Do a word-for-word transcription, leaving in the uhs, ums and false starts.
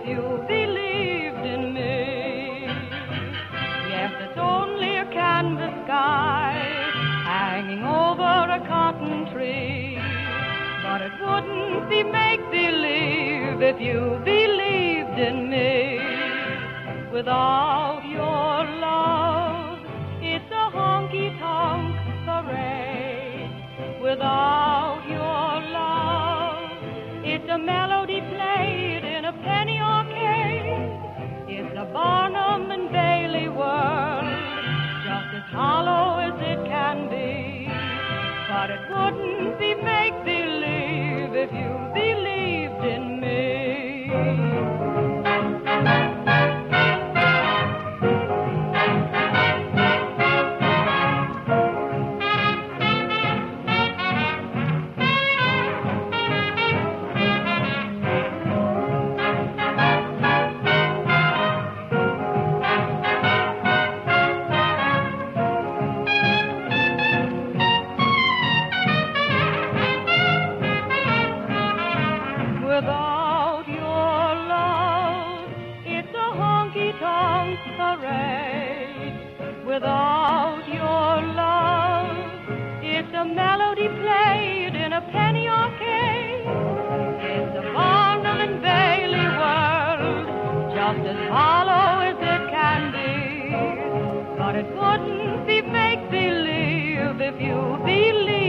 if you believed in me. Yes, it's only a canvas sky hanging over a cotton tree, but it wouldn't be make-believe if you believed in me. Without your love, it's a honky-tonk parade. Without your love, it's a melody played in a penny arcade. It's a Barnum and Bailey world, just as hollow as it can be. But it wouldn't be make-believe if you believed in me. Without your love, it's a honky-tonk parade. Without your love, it's a melody played in a penny arcade. It's a Barnum and Bailey world, just as hollow as it can be. But it wouldn't be make-believe if you believe